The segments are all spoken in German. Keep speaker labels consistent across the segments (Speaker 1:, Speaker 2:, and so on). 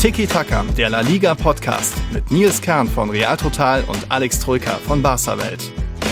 Speaker 1: Tiki Taka, der La Liga Podcast mit Nils Kern von Real Total und Alex Troika von Barca Welt.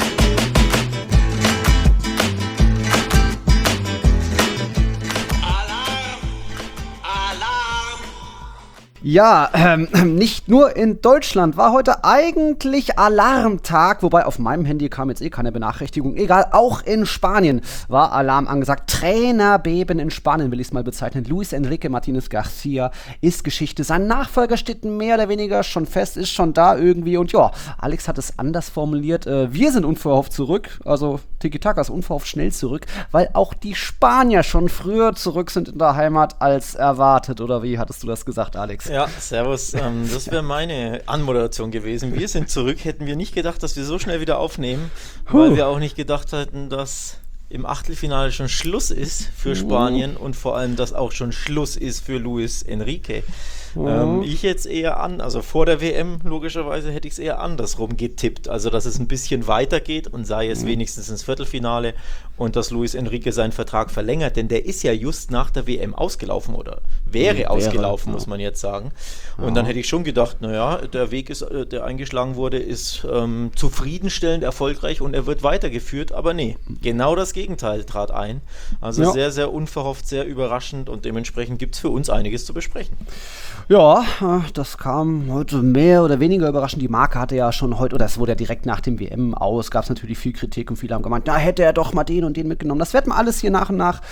Speaker 2: Ja, nicht nur in Deutschland war heute eigentlich Alarmtag, wobei auf meinem Handy kam jetzt keine Benachrichtigung. Egal, auch in Spanien war Alarm angesagt. Trainerbeben in Spanien will ich es mal bezeichnen. Luis Enrique Martínez García ist Geschichte. Sein Nachfolger steht mehr oder weniger schon fest, ist schon da irgendwie. Und ja, Alex hat es anders formuliert. Wir sind unverhofft zurück, also Tiki-Taka ist unverhofft schnell zurück, weil auch die Spanier schon früher zurück sind in der Heimat als erwartet. Oder wie hattest du das gesagt, Alex?
Speaker 3: Ja, servus. Das wäre meine Anmoderation gewesen. Wir sind zurück. Hätten wir nicht gedacht, dass wir so schnell wieder aufnehmen, weil wir auch nicht gedacht hätten, dass im Achtelfinale schon Schluss ist für Spanien und vor allem, dass auch schon Schluss ist für Luis Enrique. Ich jetzt eher also vor der WM logischerweise hätte ich es eher andersrum getippt, also dass es ein bisschen weitergeht und sei es wenigstens ins Viertelfinale und dass Luis Enrique seinen Vertrag verlängert, denn der ist ja just nach der WM ausgelaufen oder wäre ausgelaufen, muss man jetzt sagen. Und dann hätte ich schon gedacht, naja, der Weg ist, der eingeschlagen wurde, ist zufriedenstellend erfolgreich und er wird weitergeführt, aber nee, genau das Gegenteil trat ein. Also sehr, sehr unverhofft, sehr überraschend und dementsprechend gibt es für uns einiges zu besprechen.
Speaker 2: Ja, das kam heute mehr oder weniger überraschend. Die Marke hatte ja schon heute, oder es wurde ja direkt nach dem WM aus, gab es natürlich viel Kritik und viele haben gemeint, da hätte er doch mal den und den mitgenommen. Das werden wir alles hier nach und nach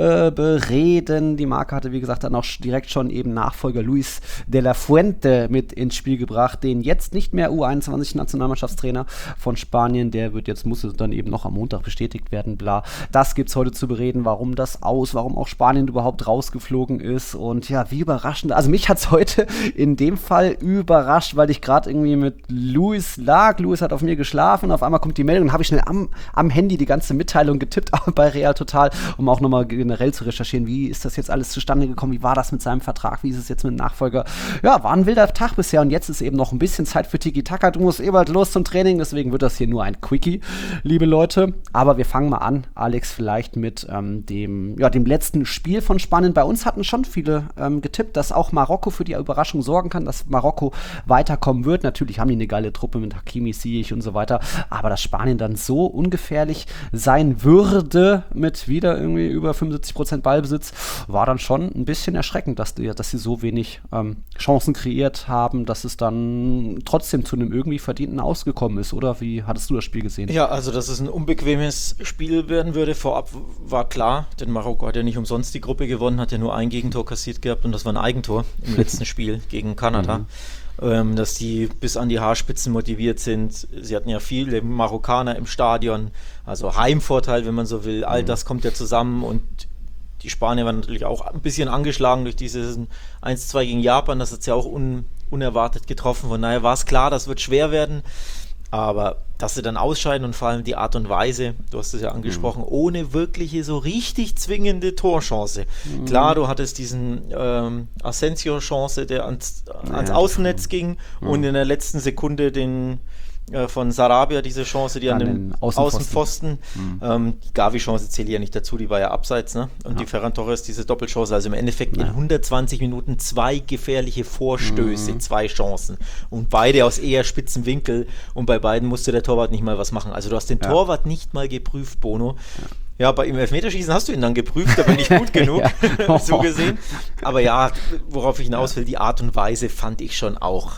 Speaker 2: bereden. Die Marke hatte, wie gesagt, dann auch direkt schon eben Nachfolger Luis de la Fuente mit ins Spiel gebracht, den jetzt nicht mehr U21-Nationalmannschaftstrainer von Spanien, der musste dann eben noch am Montag bestätigt werden, bla. Das gibt's heute zu bereden, warum warum auch Spanien überhaupt rausgeflogen ist und ja, wie überraschend. Also mich hat's heute in dem Fall überrascht, weil ich gerade irgendwie mit Luis lag. Luis hat auf mir geschlafen und auf einmal kommt die Meldung und habe ich schnell am Handy die ganze Mitteilung getippt bei Real Total, um auch nochmal generell zu recherchieren, wie ist das jetzt alles zustande gekommen, wie war das mit seinem Vertrag, wie ist es jetzt mit dem Nachfolger. Ja, war ein wilder Tag bisher und jetzt ist eben noch ein bisschen Zeit für Tiki-Taka. Du musst bald los zum Training, deswegen wird das hier nur ein Quickie, liebe Leute. Aber wir fangen mal an, Alex, vielleicht mit dem letzten Spiel von Spanien. Bei uns hatten schon viele getippt, dass auch Marokko für die Überraschung sorgen kann, dass Marokko weiterkommen wird. Natürlich haben die eine geile Truppe mit Hakimi, Ziyech und so weiter, aber dass Spanien dann so ungefährlich sein würde mit wieder irgendwie über 75% Ballbesitz, war dann schon ein bisschen erschreckend, dass sie so wenig Chancen kreiert haben, dass es dann trotzdem zu einem irgendwie verdienten Ausgekommen ist, oder? Wie hattest du das Spiel gesehen?
Speaker 3: Ja, also dass es ein unbequemes Spiel werden würde, vorab war klar, denn Marokko hat ja nicht umsonst die Gruppe gewonnen, hat ja nur ein Gegentor kassiert gehabt und das war ein Eigentor im letzten Spiel gegen Kanada. Dass die bis an die Haarspitzen motiviert sind. Sie hatten ja viele Marokkaner im Stadion, also Heimvorteil, wenn man so will. All das kommt ja zusammen und die Spanier waren natürlich auch ein bisschen angeschlagen durch dieses 1-2 gegen Japan. Das hat es ja auch unerwartet getroffen. Von daher war es klar, das wird schwer werden. Aber dass sie dann ausscheiden und vor allem die Art und Weise, du hast es ja angesprochen, ohne wirkliche so richtig zwingende Torchance. Klar, du hattest diesen Asensio-Chance, der ans Außennetz ging und in der letzten Sekunde den von Sarabia, diese Chance, die an den Außenpfosten, die Gavi-Chance zählt ja nicht dazu, die war ja abseits, ne? Und die Ferran Torres, diese Doppelchance, also im Endeffekt in 120 Minuten 2 gefährliche Vorstöße, 2 Chancen und beide aus eher spitzen Winkel und bei beiden musste der Torwart nicht mal was machen. Also du hast den Torwart nicht mal geprüft, Bono. Ja, bei im Elfmeterschießen hast du ihn dann geprüft, aber nicht gut genug, so gesehen. Aber ja, worauf ich hinaus will, die Art und Weise fand ich schon auch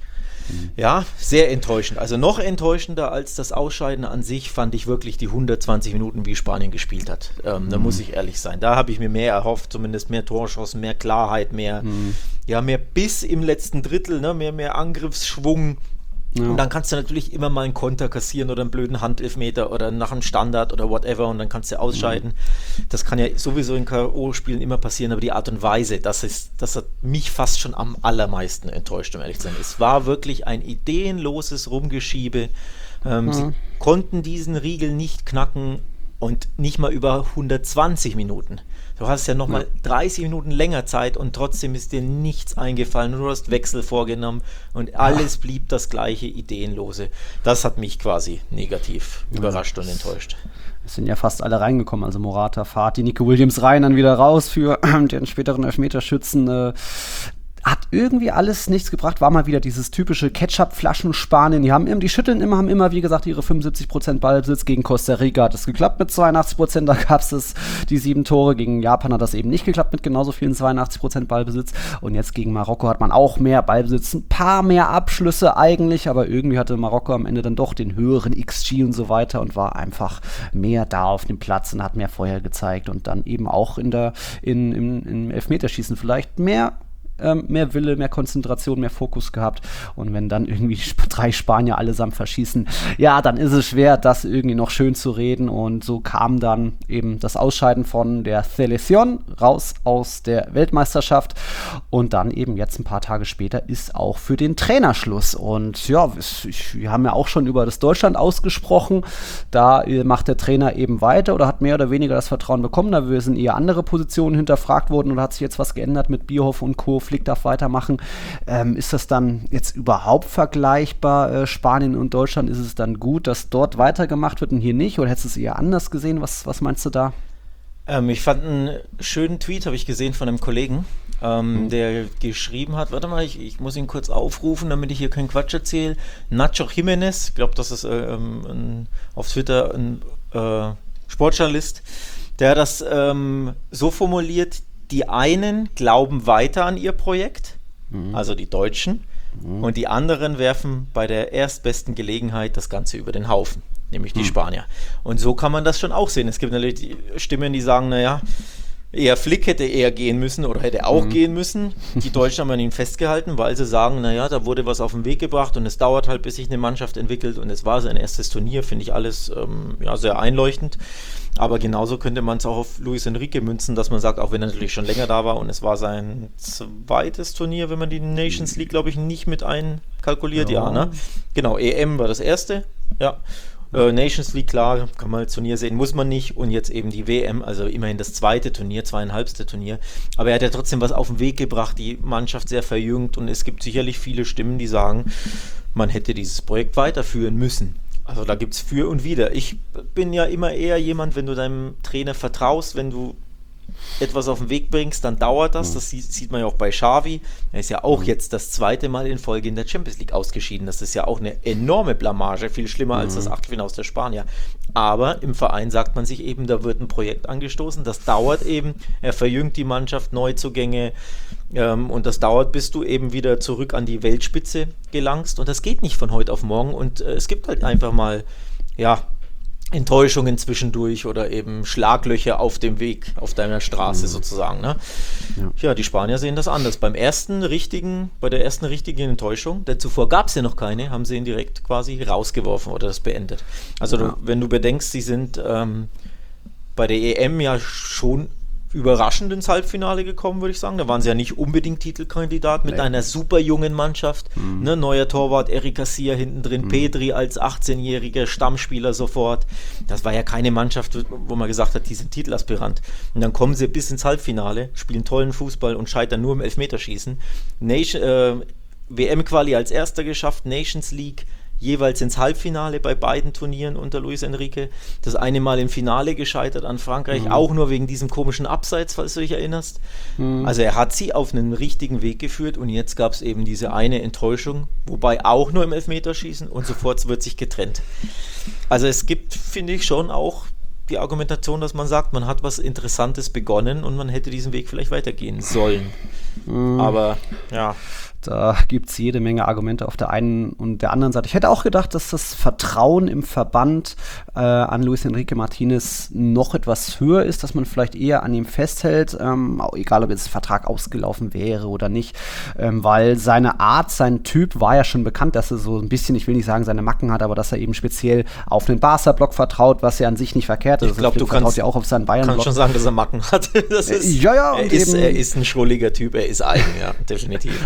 Speaker 3: sehr enttäuschend. Also noch enttäuschender als das Ausscheiden an sich fand ich wirklich die 120 Minuten, wie Spanien gespielt hat. Da muss ich ehrlich sein. Da habe ich mir mehr erhofft, zumindest mehr Torchancen, mehr Klarheit, mehr Biss im letzten Drittel, ne? mehr Angriffsschwung. Ja. Und dann kannst du natürlich immer mal einen Konter kassieren oder einen blöden Handelfmeter oder nach einem Standard oder whatever und dann kannst du ausscheiden. Das kann ja sowieso in K.O.-Spielen immer passieren, aber die Art und Weise, das hat mich fast schon am allermeisten enttäuscht, um ehrlich zu sein. Es war wirklich ein ideenloses Rumgeschiebe. Sie konnten diesen Riegel nicht knacken und nicht mal über 120 Minuten. Du hast ja nochmal 30 Minuten länger Zeit und trotzdem ist dir nichts eingefallen. Du hast Wechsel vorgenommen und alles blieb das gleiche Ideenlose. Das hat mich quasi negativ überrascht und enttäuscht.
Speaker 2: Es sind ja fast alle reingekommen, also Morata, Fati, Nico Williams rein, dann wieder raus für den späteren Elfmeterschützen. Hat irgendwie alles nichts gebracht, war mal wieder dieses typische Ketchup-Flaschen-Spanien. Die schütteln immer, haben immer, wie gesagt, ihre 75% Ballbesitz. Gegen Costa Rica hat es geklappt mit 82%, da gab es die 7 Tore. Gegen Japan hat das eben nicht geklappt mit genauso vielen 82% Ballbesitz. Und jetzt gegen Marokko hat man auch mehr Ballbesitz, ein paar mehr Abschlüsse eigentlich, aber irgendwie hatte Marokko am Ende dann doch den höheren XG und so weiter und war einfach mehr da auf dem Platz und hat mehr Feuer gezeigt und dann eben auch im Elfmeterschießen vielleicht mehr Wille, mehr Konzentration, mehr Fokus gehabt. Und wenn dann irgendwie 3 Spanier allesamt verschießen, ja, dann ist es schwer, das irgendwie noch schön zu reden. Und so kam dann eben das Ausscheiden von der Selección raus aus der Weltmeisterschaft. Und dann eben jetzt ein paar Tage später ist auch für den Trainer Schluss. Und ja, wir haben ja auch schon über das Deutschland ausgesprochen. Da macht der Trainer eben weiter oder hat mehr oder weniger das Vertrauen bekommen. Da sind eher andere Positionen hinterfragt worden oder hat sich jetzt was geändert mit Bierhoff und Co. Flick darf weitermachen. Ist das dann jetzt überhaupt vergleichbar, Spanien und Deutschland? Ist es dann gut, dass dort weitergemacht wird und hier nicht? Oder hättest du es eher anders gesehen? Was meinst du da?
Speaker 3: Ich fand einen schönen Tweet, habe ich gesehen von einem Kollegen, der geschrieben hat, warte mal, ich muss ihn kurz aufrufen, damit ich hier keinen Quatsch erzähle. Nacho Jiménez, ich glaube, das ist auf Twitter ein Sportjournalist, der hat das so formuliert: Die einen glauben weiter an ihr Projekt, also die Deutschen, und die anderen werfen bei der erstbesten Gelegenheit das Ganze über den Haufen, nämlich die Spanier. Und so kann man das schon auch sehen. Es gibt natürlich die Stimmen, die sagen, naja, eher Flick hätte eher gehen müssen oder hätte auch gehen müssen. Die Deutschen haben an ihn festgehalten, weil sie sagen, naja, da wurde was auf den Weg gebracht und es dauert halt, bis sich eine Mannschaft entwickelt, und es war sein erstes Turnier, finde ich alles sehr einleuchtend. Aber genauso könnte man es auch auf Luis Enrique münzen, dass man sagt, auch wenn er natürlich schon länger da war und es war sein zweites Turnier, wenn man die Nations League, glaube ich, nicht mit einkalkuliert, ja, ne? Genau, EM war das erste, ja. Nations League, klar, kann man als Turnier sehen, muss man nicht, und jetzt eben die WM, also immerhin das zweite Turnier, 2,5. Turnier, aber er hat ja trotzdem was auf den Weg gebracht, die Mannschaft sehr verjüngt, und es gibt sicherlich viele Stimmen, die sagen, man hätte dieses Projekt weiterführen müssen. Also da gibt es für und wider. Ich bin ja immer eher jemand, wenn du deinem Trainer vertraust, wenn du etwas auf den Weg bringst, dann dauert das. Das sieht man ja auch bei Xavi. Er ist ja auch jetzt das 2. Mal in Folge in der Champions League ausgeschieden. Das ist ja auch eine enorme Blamage, viel schlimmer als das Achtelfinale aus der Spanier. Aber im Verein sagt man sich eben, da wird ein Projekt angestoßen, das dauert eben, er verjüngt die Mannschaft, Neuzugänge, und das dauert, bis du eben wieder zurück an die Weltspitze gelangst, und das geht nicht von heute auf morgen, und es gibt halt einfach mal, ja, Enttäuschungen zwischendurch oder eben Schlaglöcher auf dem Weg, auf deiner Straße sozusagen, ne? Ja, die Spanier sehen das anders. Bei der ersten richtigen Enttäuschung, denn zuvor gab es ja noch keine, haben sie ihn direkt quasi rausgeworfen oder das beendet. Also wenn du bedenkst, sie sind bei der EM ja schon überraschend ins Halbfinale gekommen, würde ich sagen. Da waren sie ja nicht unbedingt Titelkandidat mit einer super jungen Mannschaft. Ne, neuer Torwart, Eric Garcia hinten drin, Pedri als 18-jähriger Stammspieler sofort. Das war ja keine Mannschaft, wo man gesagt hat, die sind Titelaspirant. Und dann kommen sie bis ins Halbfinale, spielen tollen Fußball und scheitern nur im Elfmeterschießen. WM-Quali als Erster geschafft, Nations League jeweils ins Halbfinale bei beiden Turnieren unter Luis Enrique. Das eine Mal im Finale gescheitert an Frankreich, auch nur wegen diesem komischen Abseits, falls du dich erinnerst. Also er hat sie auf einen richtigen Weg geführt, und jetzt gab es eben diese eine Enttäuschung, wobei auch nur im Elfmeterschießen, und sofort wird sich getrennt. Also es gibt, finde ich, schon auch die Argumentation, dass man sagt, man hat was Interessantes begonnen und man hätte diesen Weg vielleicht weitergehen sollen. Aber ja.
Speaker 2: Da gibt es jede Menge Argumente auf der einen und der anderen Seite. Ich hätte auch gedacht, dass das Vertrauen im Verband an Luis Enrique Martinez noch etwas höher ist, dass man vielleicht eher an ihm festhält, egal ob jetzt der Vertrag ausgelaufen wäre oder nicht, weil seine Art, sein Typ war ja schon bekannt, dass er so ein bisschen, ich will nicht sagen, seine Macken hat, aber dass er eben speziell auf den Barca-Block vertraut, was ja an sich nicht verkehrt ist.
Speaker 3: Ich glaube, du kannst ja auch auf seinen Bayern-Block. Kannst schon sagen, dass er Macken hat. Das ist, er ist ein schrulliger Typ, er ist eigen, ja, definitiv.
Speaker 2: Und eben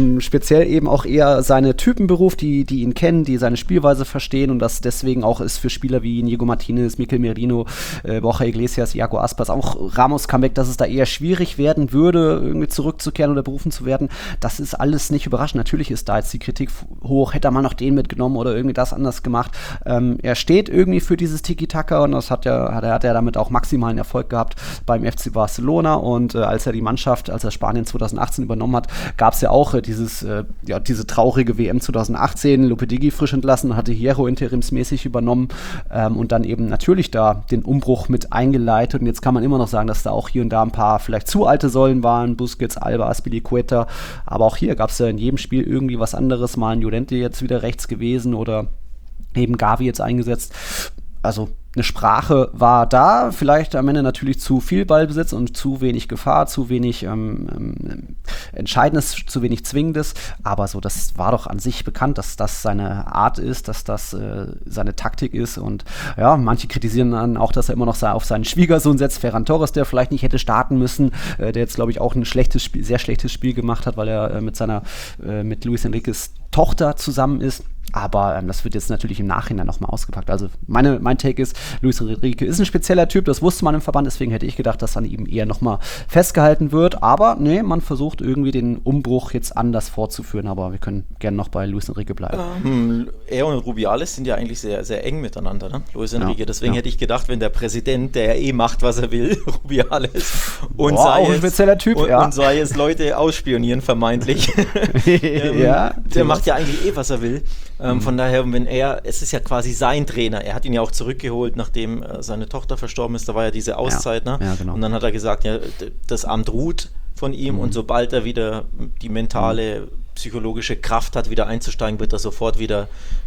Speaker 2: speziell eben auch eher seine Typenberuf, die ihn kennen, die seine Spielweise verstehen und das deswegen auch ist für Spieler wie Inigo Martinez, Mikel Merino, Borja Iglesias, Iago Aspas, auch Ramos Comeback, dass es da eher schwierig werden würde, irgendwie zurückzukehren oder berufen zu werden. Das ist alles nicht überraschend. Natürlich ist da jetzt die Kritik hoch, hätte er mal noch den mitgenommen oder irgendwie das anders gemacht. Er steht irgendwie für dieses Tiki-Taka und das hat er damit auch maximalen Erfolg gehabt beim FC Barcelona und als er Spanien 2018 übernommen hat, gab es ja auch diese traurige WM 2018, Lopetegui frisch entlassen, hatte Hierro interimsmäßig übernommen und dann eben natürlich da den Umbruch mit eingeleitet und jetzt kann man immer noch sagen, dass da auch hier und da ein paar vielleicht zu alte Säulen waren, Busquets, Alba, Azpilicueta, aber auch hier gab es ja in jedem Spiel irgendwie was anderes, mal ein Llorente jetzt wieder rechts gewesen oder eben Gavi jetzt eingesetzt. Also eine Sprache war da, vielleicht am Ende natürlich zu viel Ballbesitz und zu wenig Gefahr, zu wenig Entscheidendes, zu wenig Zwingendes, aber so, das war doch an sich bekannt, dass das seine Art ist, dass das seine Taktik ist und ja, manche kritisieren dann auch, dass er immer noch auf seinen Schwiegersohn setzt, Ferran Torres, der vielleicht nicht hätte starten müssen, der jetzt, glaube ich, auch ein sehr schlechtes Spiel gemacht hat, weil er mit Luis Enriques Tochter zusammen ist. Aber das wird jetzt natürlich im Nachhinein nochmal ausgepackt. Also mein Take ist, Luis Enrique ist ein spezieller Typ, das wusste man im Verband, deswegen hätte ich gedacht, dass an ihm eher nochmal festgehalten wird. Aber nee, man versucht irgendwie den Umbruch jetzt anders fortzuführen, aber wir können gerne noch bei Luis Enrique bleiben.
Speaker 3: Er und Rubiales sind ja eigentlich sehr, sehr eng miteinander, ne? Luis Enrique. Deswegen hätte ich gedacht, wenn der Präsident, der ja macht, was er will, Rubiales, und
Speaker 2: auch ein spezieller Typ,
Speaker 3: und sei es Leute ausspionieren, vermeintlich, der macht ja eigentlich was er will. Von daher, es ist ja quasi sein Trainer, er hat ihn ja auch zurückgeholt, nachdem seine Tochter verstorben ist, da war ja diese Auszeit, ne? Ja, genau. Und dann hat er gesagt, ja, das Amt ruht von ihm und sobald er wieder die mentale, psychologische Kraft hat, wieder einzusteigen, wird er sofort wieder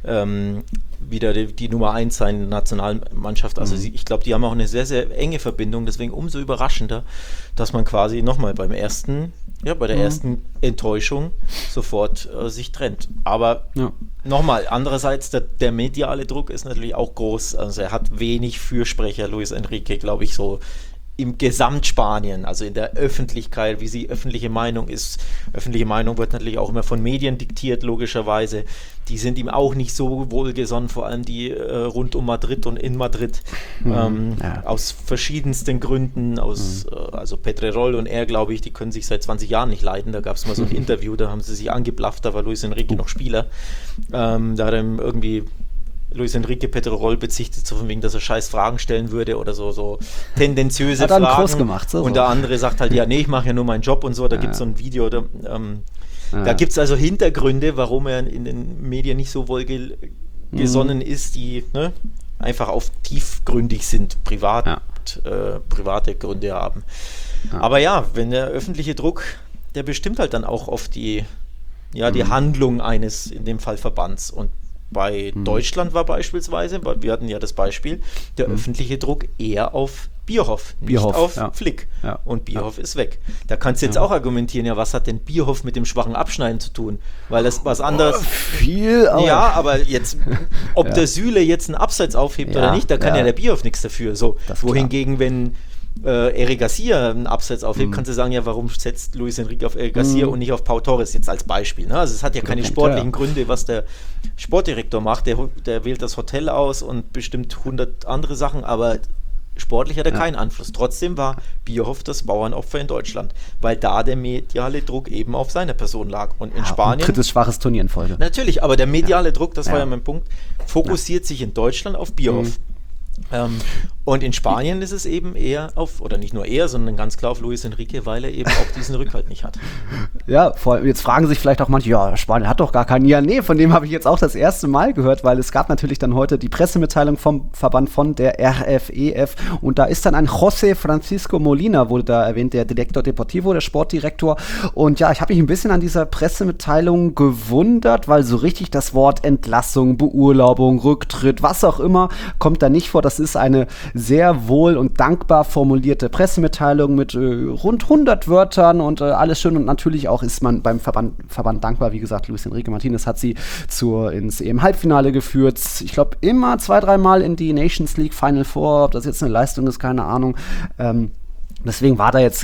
Speaker 3: die Nummer 1 sein in der Nationalmannschaft. Also ich glaube, die haben auch eine sehr, sehr enge Verbindung, deswegen umso überraschender, dass man quasi nochmal bei der ersten Enttäuschung sofort sich trennt. Aber nochmal, andererseits, der mediale Druck ist natürlich auch groß. Also er hat wenig Fürsprecher, Luis Enrique, glaube ich, so im Gesamtspanien, also in der Öffentlichkeit, wie sie öffentliche Meinung ist. Öffentliche Meinung wird natürlich auch immer von Medien diktiert, logischerweise. Die sind ihm auch nicht so wohlgesonnen, vor allem die rund um Madrid und in Madrid, aus verschiedensten Gründen, also Pedrerol und er, glaube ich, die können sich seit 20 Jahren nicht leiden. Da gab es mal so ein Interview, da haben sie sich angeblafft, da war Luis Enrique noch Spieler. Da hat er irgendwie Luis Enrique Pedrerol bezichtet, so von wegen, dass er scheiß Fragen stellen würde oder so tendenziöse Fragen.
Speaker 2: Hat groß gemacht.
Speaker 3: Und der andere sagt halt, ja, nee, ich mache ja nur meinen Job und so. Da gibt es so ein Video, da gibt es also Hintergründe, warum er in den Medien nicht so wohlgesonnen ist, die einfach auf tiefgründig sind, private Gründe haben. Ja. Aber ja, wenn der öffentliche Druck, der bestimmt halt dann auch oft die Handlung eines, in dem Fall Verbands. Und bei Deutschland war beispielsweise, wir hatten ja das Beispiel, der öffentliche Druck eher auf Bierhoff, nicht auf Flick. Ja. Und Bierhoff ist weg. Da kannst du jetzt auch argumentieren, ja, was hat denn Bierhoff mit dem schwachen Abschneiden zu tun? Weil das was anderes...
Speaker 2: Viel, aber...
Speaker 3: Ja, aber jetzt, ob der Süle jetzt einen Abseits aufhebt oder nicht, da kann ja der Bierhoff nichts dafür. So, wohingegen, wenn Eric Garcia einen Abseits aufhebt, kannst du sagen, ja, warum setzt Luis Enrique auf Eric Garcia und nicht auf Pau Torres, jetzt als Beispiel. Ne? Also es hat ja keine sportlichen Gründe, was der Sportdirektor macht. Der wählt das Hotel aus und bestimmt 100 andere Sachen, aber sportlich hat er keinen Einfluss. Trotzdem war Bierhoff das Bauernopfer in Deutschland, weil da der mediale Druck eben auf seiner Person lag. Und in Spanien...
Speaker 2: Und drittes schwaches Turnier in Folge.
Speaker 3: Natürlich, aber der mediale Druck, das war ja mein Punkt, fokussiert sich in Deutschland auf Bierhoff. Und in Spanien ist es eben eher oder nicht nur eher, sondern ganz klar auf Luis Enrique, weil er eben auch diesen Rückhalt nicht hat.
Speaker 2: Ja, jetzt fragen sich vielleicht auch manche, ja, Spanien hat doch gar keinen. Ja, nee, von dem habe ich jetzt auch das erste Mal gehört, weil es gab natürlich dann heute die Pressemitteilung vom Verband von der RFEF und da ist dann ein José Francisco Molina, wurde da erwähnt, der Director Deportivo, der Sportdirektor. Und ja, ich habe mich ein bisschen an dieser Pressemitteilung gewundert, weil so richtig das Wort Entlassung, Beurlaubung, Rücktritt, was auch immer, kommt da nicht vor. Das ist eine sehr wohl und dankbar formulierte Pressemitteilung mit rund 100 Wörtern und alles schön und natürlich auch ist man beim Verband dankbar. Wie gesagt, Luis Enrique Martinez hat sie ins EM-Halbfinale geführt. Ich glaube, immer 2-3 Mal in die Nations League Final Four. Ob das jetzt eine Leistung ist, keine Ahnung. Deswegen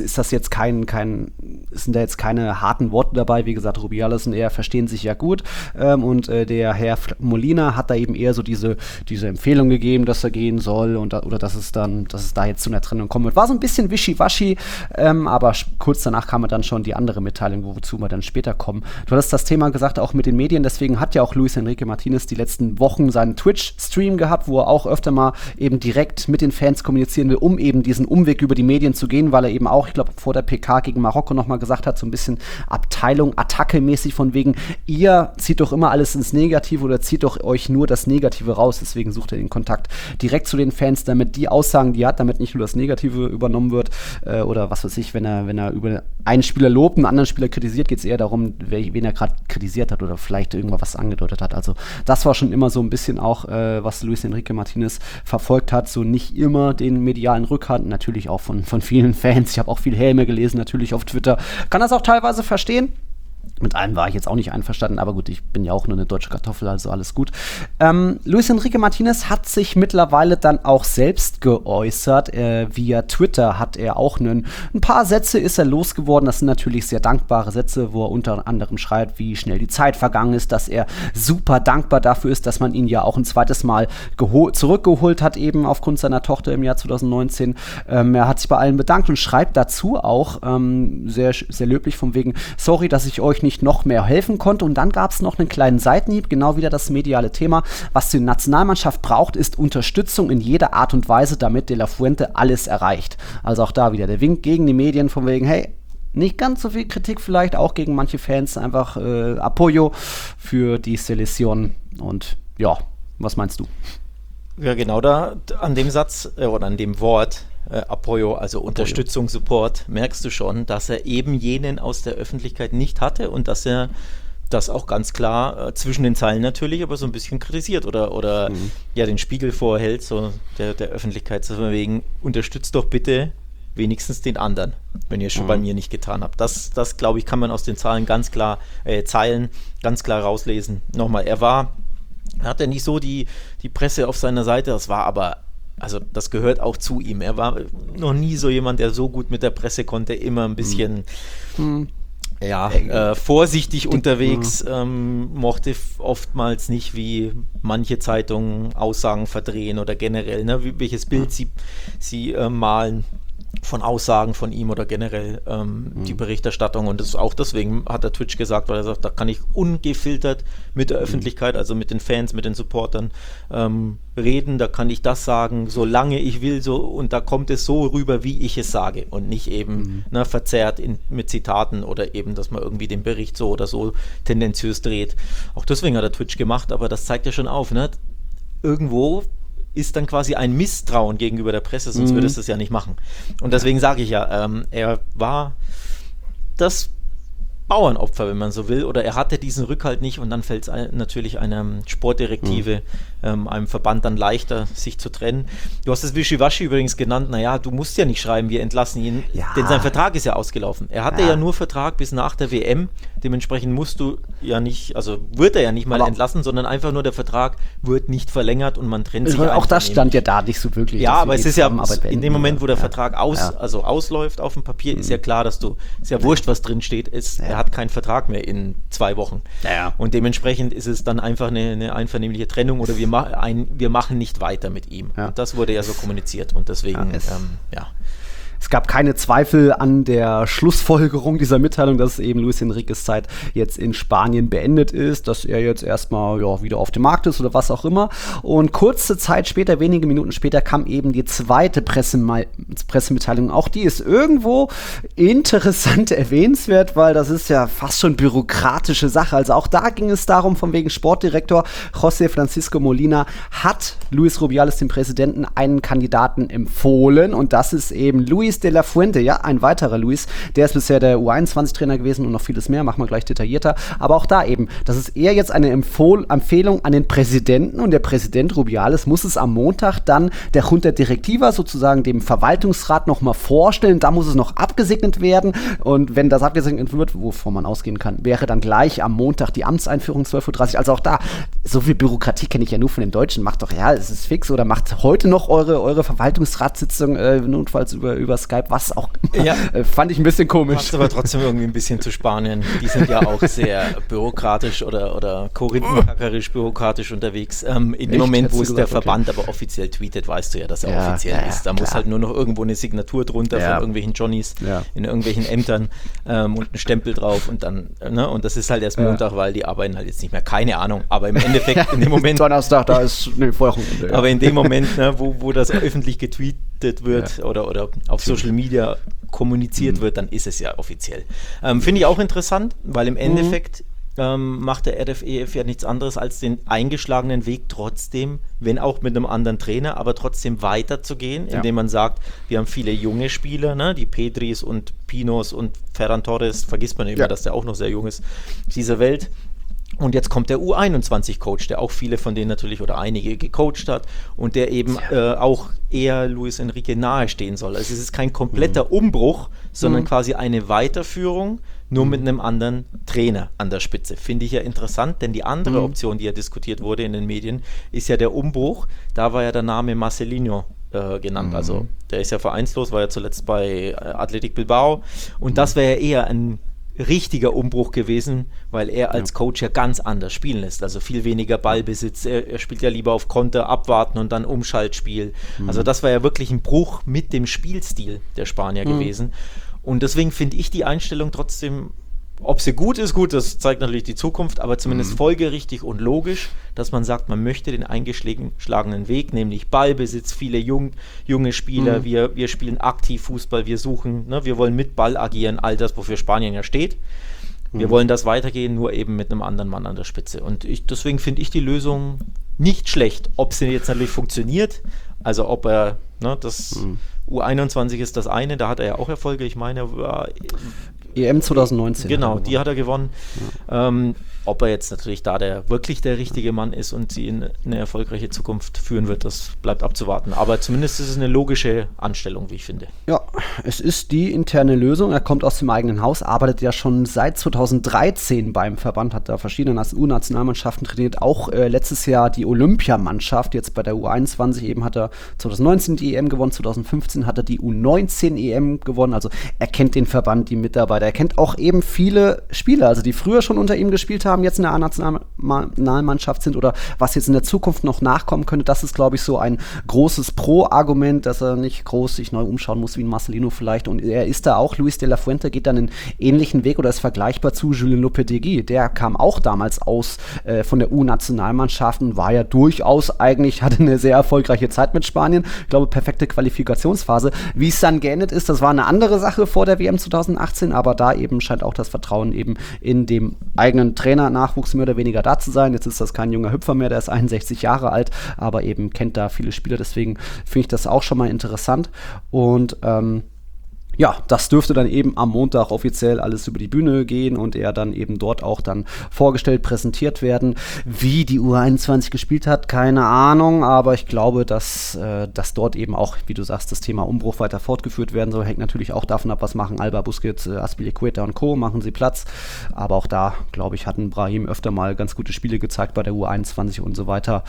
Speaker 2: sind da jetzt keine harten Worte dabei. Wie gesagt, Rubiales und er verstehen sich ja gut. Und der Herr Molina hat da eben eher so diese Empfehlung gegeben, dass er gehen soll oder dass es da jetzt zu einer Trennung kommen wird. War so ein bisschen wischiwaschi, aber kurz danach kam dann schon die andere Mitteilung, wozu wir dann später kommen. Du hattest das Thema gesagt, auch mit den Medien. Deswegen hat ja auch Luis Enrique Martinez die letzten Wochen seinen Twitch-Stream gehabt, wo er auch öfter mal eben direkt mit den Fans kommunizieren will, um eben diesen Umweg über die Medien zu gehen, weil er eben auch, ich glaube, vor der PK gegen Marokko nochmal gesagt hat, so ein bisschen Abteilung, Attacke-mäßig von wegen, ihr zieht doch immer alles ins Negative oder zieht doch euch nur das Negative raus. Deswegen sucht er den Kontakt direkt zu den Fans, damit die Aussagen, die er hat, damit nicht nur das Negative übernommen wird oder was weiß ich, wenn er über einen Spieler lobt, einen anderen Spieler kritisiert, geht es eher darum, wen er gerade kritisiert hat oder vielleicht irgendwas angedeutet hat. Also das war schon immer so ein bisschen auch, was Luis Enrique Martinez verfolgt hat, so nicht immer den medialen Rückhalt, natürlich auch von vielen Fans. Ich habe auch viel Häme gelesen, natürlich auf Twitter. Kann das auch teilweise verstehen. Mit allem war ich jetzt auch nicht einverstanden, aber gut, ich bin ja auch nur eine deutsche Kartoffel, also alles gut. Luis Enrique Martinez hat sich mittlerweile dann auch selbst geäußert. Via Twitter hat er auch ein paar Sätze ist er losgeworden. Das sind natürlich sehr dankbare Sätze, wo er unter anderem schreibt, wie schnell die Zeit vergangen ist, dass er super dankbar dafür ist, dass man ihn ja auch ein zweites Mal zurückgeholt hat, eben aufgrund seiner Tochter im Jahr 2019. Er hat sich bei allen bedankt und schreibt dazu auch sehr, sehr löblich von wegen, sorry, dass ich euch nicht noch mehr helfen konnte. Und dann gab es noch einen kleinen Seitenhieb, genau wieder das mediale Thema. Was die Nationalmannschaft braucht, ist Unterstützung in jeder Art und Weise, damit De La Fuente alles erreicht. Also auch da wieder der Wink gegen die Medien von wegen, hey, nicht ganz so viel Kritik vielleicht, auch gegen manche Fans, einfach Apoyo für die Selección. Und ja, was meinst du?
Speaker 3: Ja, genau da an dem Satz oder an dem Wort Apoyo, also Unterstützung, Support, merkst du schon, dass er eben jenen aus der Öffentlichkeit nicht hatte und dass er das auch ganz klar zwischen den Zeilen natürlich, aber so ein bisschen kritisiert oder ja den Spiegel vorhält, so der Öffentlichkeit, so von wegen, unterstützt doch bitte wenigstens den anderen, wenn ihr es schon bei mir nicht getan habt. Das glaube ich, kann man aus den Zeilen ganz klar rauslesen. Nochmal, er hatte nicht so die Presse auf seiner Seite, das war aber, also das gehört auch zu ihm. Er war noch nie so jemand, der so gut mit der Presse konnte, immer ein bisschen vorsichtig unterwegs, mochte oftmals nicht, wie manche Zeitungen Aussagen verdrehen oder generell, welches Bild sie malen von Aussagen von ihm oder generell die Berichterstattung, und das auch deswegen hat der Twitch gesagt, weil er sagt, da kann ich ungefiltert mit der Öffentlichkeit, also mit den Fans, mit den Supportern reden, da kann ich das sagen, solange ich will, so, und da kommt es so rüber, wie ich es sage und nicht eben verzerrt mit Zitaten oder eben, dass man irgendwie den Bericht so oder so tendenziös dreht. Auch deswegen hat er Twitch gemacht, aber das zeigt ja schon auf, irgendwo ist dann quasi ein Misstrauen gegenüber der Presse, sonst würdest du es ja nicht machen. Und deswegen sage ich ja, er war das Bauernopfer, wenn man so will, oder er hatte diesen Rückhalt nicht, und dann fällt es natürlich einer Sportdirektive, einem Verband dann leichter, sich zu trennen. Du hast das Wischiwaschi übrigens genannt, du musst ja nicht schreiben, wir entlassen ihn, denn sein Vertrag ist ja ausgelaufen. Er hatte ja nur Vertrag bis nach der WM, dementsprechend musst du ja nicht, also wird er ja nicht mal entlassen, sondern einfach nur der Vertrag wird nicht verlängert und man trennt sich.
Speaker 2: Auch das stand ja da nicht so wirklich.
Speaker 3: Ja, aber es ist ja in dem Moment, wo der Vertrag ausläuft auf dem Papier, ist ja klar, ist ja wurscht, was drin steht, er hat keinen Vertrag mehr in 2 Wochen. Ja. Und dementsprechend ist es dann einfach eine einvernehmliche Trennung, oder wir machen nicht weiter mit ihm. Ja. Und das wurde ja so kommuniziert, und deswegen,
Speaker 2: Es gab keine Zweifel an der Schlussfolgerung dieser Mitteilung, dass eben Luis Enriques Zeit jetzt in Spanien beendet ist, dass er jetzt erstmal wieder auf dem Markt ist oder was auch immer. Und kurze Zeit später, wenige Minuten später, kam eben die zweite Pressemitteilung. Auch die ist irgendwo interessant erwähnenswert, weil das ist ja fast schon bürokratische Sache. Also auch da ging es darum, von wegen Sportdirektor José Francisco Molina hat Luis Rubiales, dem Präsidenten, einen Kandidaten empfohlen, und das ist eben Luis de la Fuente, ein weiterer Luis, der ist bisher der U21-Trainer gewesen und noch vieles mehr, machen wir gleich detaillierter, aber auch da eben, das ist eher jetzt eine Empfehlung an den Präsidenten, und der Präsident Rubiales muss es am Montag dann der Junta Directiva, sozusagen dem Verwaltungsrat, nochmal vorstellen, da muss es noch abgesegnet werden, und wenn das abgesegnet wird, wovon man ausgehen kann, wäre dann gleich am Montag die Amtseinführung 12:30 Uhr, also auch da, so viel Bürokratie kenne ich ja nur von den Deutschen, macht doch, es ist fix, oder macht heute noch eure Verwaltungsratssitzung, notfalls über Skype, was auch fand ich ein bisschen komisch.
Speaker 3: Passt aber trotzdem irgendwie ein bisschen zu Spanien. Die sind ja auch sehr bürokratisch oder korinthenkackerisch bürokratisch unterwegs. In dem Moment, wo es der Verband aber offiziell tweetet, weißt du ja, dass er offiziell ist. Da muss halt nur noch irgendwo eine Signatur drunter von irgendwelchen Johnnies in irgendwelchen Ämtern und ein Stempel drauf und dann, und das ist halt erst Montag, weil die arbeiten halt jetzt nicht mehr, keine Ahnung, aber im Endeffekt in dem Moment
Speaker 2: Donnerstag, da ist Wochenende.
Speaker 3: Aber in dem Moment, wo das öffentlich getweetet wird oder auf Social Media kommuniziert wird, dann ist es ja offiziell. Finde ich auch interessant, weil im Endeffekt macht der RFEF ja nichts anderes als den eingeschlagenen Weg trotzdem, wenn auch mit einem anderen Trainer, aber trotzdem weiterzugehen, indem man sagt, wir haben viele junge Spieler, ne, die Pedris und Pinos und Ferran Torres, vergisst man immer, dass der auch noch sehr jung ist, dieser Welt. Und jetzt kommt der U21-Coach, der auch viele von denen natürlich oder einige gecoacht hat und der eben auch eher Luis Enrique nahestehen soll. Also es ist kein kompletter Umbruch, sondern quasi eine Weiterführung, nur mit einem anderen Trainer an der Spitze. Finde ich ja interessant, denn die andere Option, die ja diskutiert wurde in den Medien, ist ja der Umbruch. Da war ja der Name Marcelinho genannt. Also der ist ja vereinslos, war ja zuletzt bei Athletic Bilbao und das wäre ja eher ein richtiger Umbruch gewesen, weil er als Coach ja ganz anders spielen lässt, also viel weniger Ballbesitz, er spielt ja lieber auf Konter, abwarten und dann Umschaltspiel, also das war ja wirklich ein Bruch mit dem Spielstil der Spanier gewesen und deswegen finde ich die Einstellung trotzdem, ob sie gut ist, das zeigt natürlich die Zukunft, aber zumindest folgerichtig und logisch, dass man sagt, man möchte den eingeschlagenen Weg, nämlich Ballbesitz, viele junge Spieler, wir spielen aktiv Fußball, wir suchen, wir wollen mit Ball agieren, all das, wofür Spanien ja steht. Wir wollen das weitergehen, nur eben mit einem anderen Mann an der Spitze. Und deswegen finde ich die Lösung nicht schlecht. Ob sie jetzt natürlich funktioniert, also ob er, das U21 ist das eine, da hat er ja auch Erfolge, ich meine, er war
Speaker 2: EM 2019.
Speaker 3: Genau, die hat er gewonnen. Ob er jetzt natürlich da wirklich der richtige Mann ist und sie in eine erfolgreiche Zukunft führen wird, das bleibt abzuwarten. Aber zumindest ist es eine logische Anstellung, wie ich finde.
Speaker 2: Ja, es ist die interne Lösung. Er kommt aus dem eigenen Haus, arbeitet ja schon seit 2013 beim Verband, hat da verschiedene U-Nationalmannschaften trainiert. Auch letztes Jahr die Olympiamannschaft, jetzt bei der U21 eben hat er 2019 die EM gewonnen, 2015 hat er die U19 EM gewonnen. Also er kennt den Verband, die Mitarbeiter. Er kennt auch eben viele Spieler, also die früher schon unter ihm gespielt haben, jetzt in der A-Nationalmannschaft sind oder was jetzt in der Zukunft noch nachkommen könnte. Das ist, glaube ich, so ein großes Pro-Argument, dass er nicht groß sich neu umschauen muss wie ein Marcelino vielleicht. Und er ist da auch, Luis de la Fuente geht dann einen ähnlichen Weg oder ist vergleichbar zu Julien Lopetegui. Der kam auch damals aus von der U-Nationalmannschaft und war ja durchaus eigentlich, hatte eine sehr erfolgreiche Zeit mit Spanien. Ich glaube, perfekte Qualifikationsphase. Wie es dann geendet ist, das war eine andere Sache vor der WM 2018, aber da eben scheint auch das Vertrauen eben in dem eigenen Trainer-Nachwuchs mehr oder weniger da zu sein. Jetzt ist das kein junger Hüpfer mehr, der ist 61 Jahre alt, aber eben kennt da viele Spieler, deswegen finde ich das auch schon mal interessant und ja, das dürfte dann eben am Montag offiziell alles über die Bühne gehen und er dann eben dort auch dann vorgestellt, präsentiert werden. Wie die U21 gespielt hat, keine Ahnung, aber ich glaube, dass dort eben auch, wie du sagst, das Thema Umbruch weiter fortgeführt werden soll. Hängt natürlich auch davon ab, was machen Alba, Busquets, Azpilicueta und Co., machen sie Platz. Aber auch da, glaube ich, hatten Brahim öfter mal ganz gute Spiele gezeigt bei der U21 und so weiter.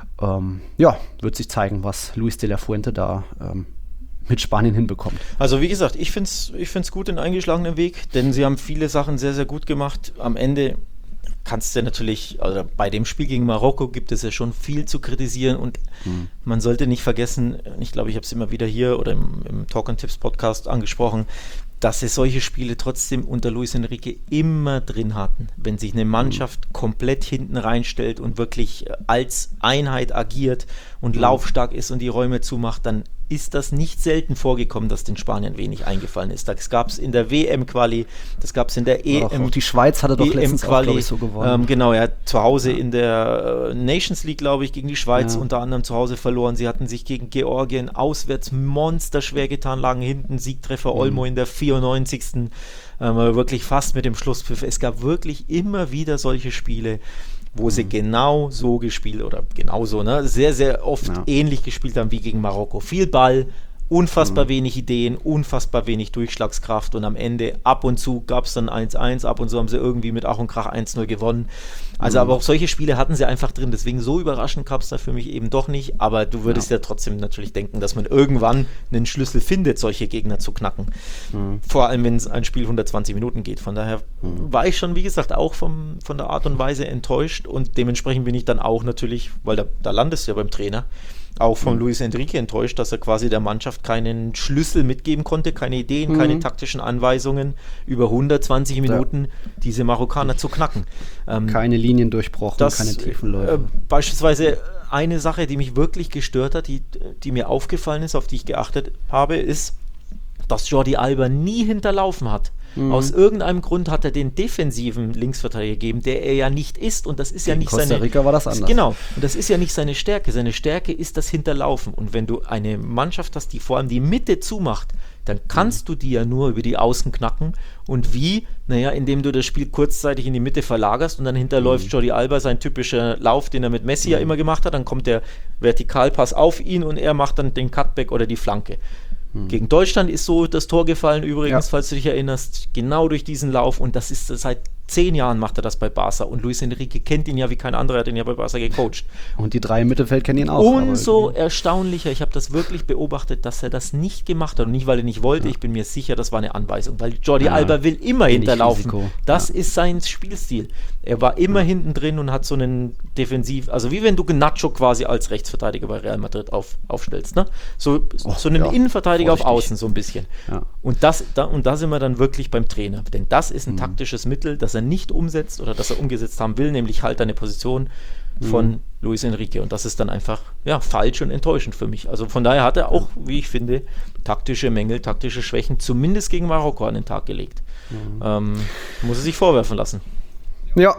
Speaker 2: Ja, wird sich zeigen, was Luis de la Fuente da mit Spanien hinbekommt.
Speaker 3: Also wie gesagt, ich find's gut, den eingeschlagenen Weg, denn sie haben viele Sachen sehr, sehr gut gemacht. Am Ende kannst du natürlich, also bei dem Spiel gegen Marokko gibt es ja schon viel zu kritisieren und man sollte nicht vergessen, ich glaube, ich habe es immer wieder hier oder im Talk and Tips Podcast angesprochen, dass sie solche Spiele trotzdem unter Luis Enrique immer drin hatten. Wenn sich eine Mannschaft komplett hinten reinstellt und wirklich als Einheit agiert und laufstark ist und die Räume zumacht, dann ist das nicht selten vorgekommen, dass den Spaniern wenig eingefallen ist. Das gab es in der WM-Quali, das gab es in der EM.
Speaker 2: Auch die Schweiz hatte doch letztens auch, glaube ich, so gewonnen.
Speaker 3: Genau, er hat zu Hause in der Nations League, glaube ich, gegen die Schweiz unter anderem zu Hause verloren. Sie hatten sich gegen Georgien auswärts monsterschwer getan, lagen hinten, Siegtreffer Olmo in der 94. Wirklich fast mit dem Schlusspfiff. Es gab wirklich immer wieder solche Spiele, wo sie genau so gespielt oder genauso, sehr, sehr oft ähnlich gespielt haben wie gegen Marokko. Viel Ball, unfassbar wenig Ideen, unfassbar wenig Durchschlagskraft und am Ende ab und zu gab es dann 1-1, ab und zu haben sie irgendwie mit Ach und Krach 1-0 gewonnen. Also aber auch solche Spiele hatten sie einfach drin, deswegen so überraschend gab es da für mich eben doch nicht, aber du würdest ja trotzdem natürlich denken, dass man irgendwann einen Schlüssel findet, solche Gegner zu knacken. Vor allem, wenn es ein Spiel 120 Minuten geht. Von daher war ich schon, wie gesagt, auch von der Art und Weise enttäuscht und dementsprechend bin ich dann auch natürlich, weil da landest du ja beim Trainer, auch von Luis Enrique enttäuscht, dass er quasi der Mannschaft keinen Schlüssel mitgeben konnte, keine Ideen, keine taktischen Anweisungen, über 120 Minuten diese Marokkaner zu knacken.
Speaker 2: Keine Linien durchbrochen, keine Tiefenläufe.
Speaker 3: Beispielsweise eine Sache, die mich wirklich gestört hat, die mir aufgefallen ist, auf die ich geachtet habe, ist, dass Jordi Alba nie hinterlaufen hat. Aus irgendeinem Grund hat er den defensiven Linksverteidiger gegeben, der er ja nicht ist und das ist ja nicht seine...
Speaker 2: Costa Rica war das anders.
Speaker 3: Genau, und das ist ja nicht seine Stärke. Seine Stärke ist das Hinterlaufen und wenn du eine Mannschaft hast, die vor allem die Mitte zumacht, dann kannst du die ja nur über die Außen knacken und wie? Naja, indem du das Spiel kurzzeitig in die Mitte verlagerst und dann hinterläuft Jordi Alba sein typischer Lauf, den er mit Messi ja immer gemacht hat, dann kommt der Vertikalpass auf ihn und er macht dann den Cutback oder die Flanke. Gegen Deutschland ist so das Tor gefallen übrigens, falls du dich erinnerst, genau durch diesen Lauf und das ist seit 10 Jahren macht er das bei Barca und Luis Enrique kennt ihn ja wie kein anderer, hat ihn ja bei Barca gecoacht.
Speaker 2: Und die 3 im Mittelfeld kennen ihn auch.
Speaker 3: Umso erstaunlicher, ich habe das wirklich beobachtet, dass er das nicht gemacht hat und nicht, weil er nicht wollte, ich bin mir sicher, das war eine Anweisung, weil Jordi Alba will immer hinterlaufen. Das ist sein Spielstil. Er war immer hinten drin und hat so einen also wie wenn du Nacho quasi als Rechtsverteidiger bei Real Madrid aufstellst, ne? So einen Innenverteidiger auf Außen so ein bisschen. Ja. Und da sind wir dann wirklich beim Trainer, denn das ist ein taktisches Mittel, das er nicht umsetzt oder das er umgesetzt haben will, nämlich halt eine Position von Luis Enrique und das ist dann einfach falsch und enttäuschend für mich. Also von daher hat er auch, wie ich finde, taktische Mängel, taktische Schwächen, zumindest gegen Marokko an den Tag gelegt. Muss er sich vorwerfen lassen.
Speaker 2: Ja,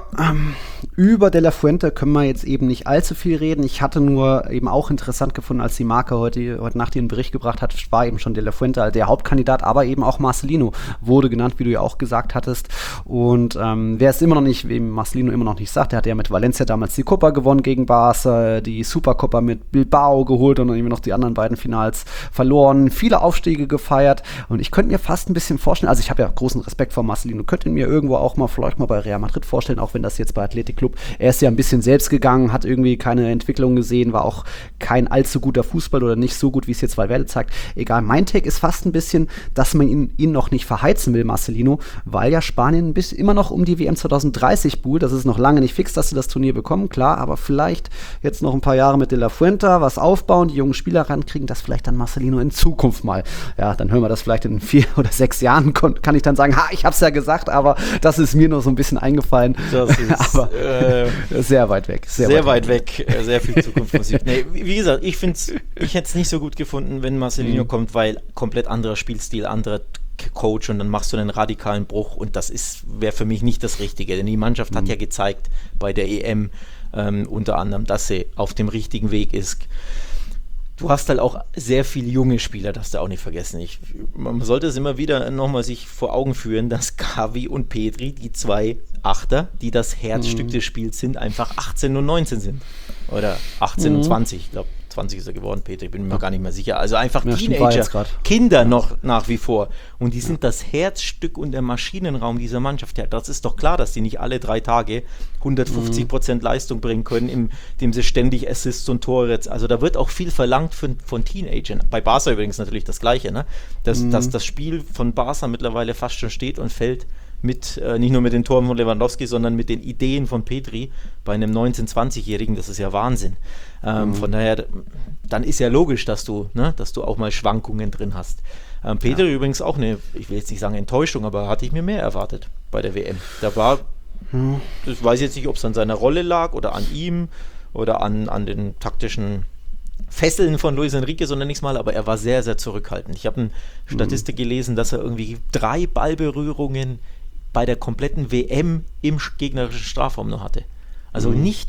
Speaker 2: über De La Fuente können wir jetzt eben nicht allzu viel reden. Ich hatte nur eben auch interessant gefunden, als die Marke heute Nacht ihren Bericht gebracht hat, war eben schon De La Fuente der Hauptkandidat, aber eben auch Marcelino wurde genannt, wie du ja auch gesagt hattest. Und wer es immer noch nicht, wem Marcelino immer noch nicht sagt, der hat ja mit Valencia damals die Copa gewonnen gegen Barca, die Supercopa mit Bilbao geholt und dann eben noch die anderen beiden Finals verloren, viele Aufstiege gefeiert und ich könnte mir fast ein bisschen vorstellen, also ich habe ja großen Respekt vor Marcelino, könnte ihn mir irgendwo auch mal vielleicht mal bei Real Madrid vorstellen, auch wenn das jetzt bei Athletic Club, er ist ja ein bisschen selbst gegangen, hat irgendwie keine Entwicklung gesehen, war auch kein allzu guter Fußball oder nicht so gut, wie es jetzt Valverde zeigt. Egal, mein Take ist fast ein bisschen, dass man ihn noch nicht verheizen will, Marcelino, weil ja Spanien immer noch um die WM 2030 buhlt. Das ist noch lange nicht fix, dass sie das Turnier bekommen, klar, aber vielleicht jetzt noch ein paar Jahre mit De La Fuente was aufbauen, die jungen Spieler rankriegen, dass vielleicht dann Marcelino in Zukunft mal, dann hören wir das vielleicht in 4 oder 6 Jahren, kann ich dann sagen, ich hab's ja gesagt, aber das ist mir noch so ein bisschen eingefallen.
Speaker 3: Das ist
Speaker 2: aber sehr weit weg.
Speaker 3: Sehr weit weg, sehr viel Zukunftsmusik. Nee, wie gesagt, ich hätte es nicht so gut gefunden, wenn Marcelino kommt, weil komplett anderer Spielstil, anderer Coach und dann machst du einen radikalen Bruch und das wäre für mich nicht das Richtige, denn die Mannschaft hat ja gezeigt bei der EM unter anderem, dass sie auf dem richtigen Weg ist. Du hast halt auch sehr viele junge Spieler, das darfst du auch nicht vergessen. Man sollte es immer wieder nochmal sich vor Augen führen, dass Gavi und Pedri, die 2 Achter, die das Herzstück des Spiels sind, einfach 18 und 19 sind. Oder 18 und 20, ich glaube 20 ist er geworden, Pedri, bin mir gar nicht mehr sicher. Also einfach Teenager, Kinder noch nach wie vor. Und die sind das Herzstück und der Maschinenraum dieser Mannschaft. Ja, das ist doch klar, dass die nicht alle 3 Tage 150% Leistung bringen können, indem sie ständig Assists und Tore. Also da wird auch viel verlangt von Teenagern. Bei Barca übrigens natürlich das Gleiche, ne? Dass das Spiel von Barca mittlerweile fast schon steht und fällt mit, nicht nur mit den Toren von Lewandowski, sondern mit den Ideen von Pedri bei einem 19-, 20-Jährigen, das ist ja Wahnsinn. Von daher, dann ist ja logisch, dass du auch mal Schwankungen drin hast. Pedri übrigens auch ich will jetzt nicht sagen Enttäuschung, aber hatte ich mir mehr erwartet bei der WM. Da war, ich weiß jetzt nicht, ob es an seiner Rolle lag oder an ihm oder an den taktischen Fesseln von Luis Enrique, sondern nichts mal, aber er war sehr, sehr zurückhaltend. Ich habe eine Statistik gelesen, dass er irgendwie 3 Ballberührungen bei der kompletten WM im gegnerischen Strafraum noch hatte. Also nicht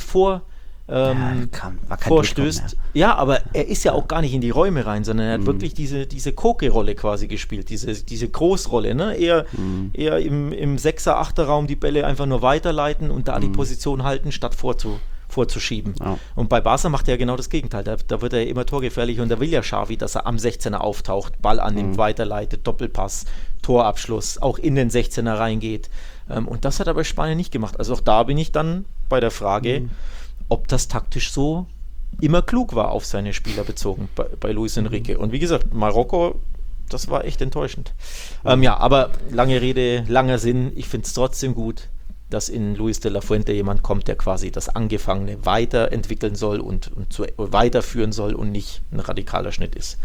Speaker 3: vorstößt. Ja, aber er ist ja auch gar nicht in die Räume rein, sondern er hat wirklich diese Koke-Rolle quasi gespielt, diese Großrolle, ne? Eher im 6er, 8er Raum die Bälle einfach nur weiterleiten und da die Position halten, statt vorzuschieben. Und bei Barca macht er ja genau das Gegenteil. Da wird er immer torgefährlich und da will ja Xavi, dass er am 16er auftaucht, Ball annimmt, weiterleitet, Doppelpass, Torabschluss, auch in den 16er reingeht. Und das hat er bei Spanien nicht gemacht. Also auch da bin ich dann bei der Frage, ob das taktisch so immer klug war auf seine Spieler bezogen bei Luis Enrique. Und wie gesagt, Marokko, das war echt enttäuschend. Aber lange Rede, langer Sinn. Ich finde es trotzdem gut, dass in Luis de la Fuente jemand kommt, der quasi das Angefangene weiterentwickeln soll und weiterführen soll und nicht ein radikaler Schnitt ist.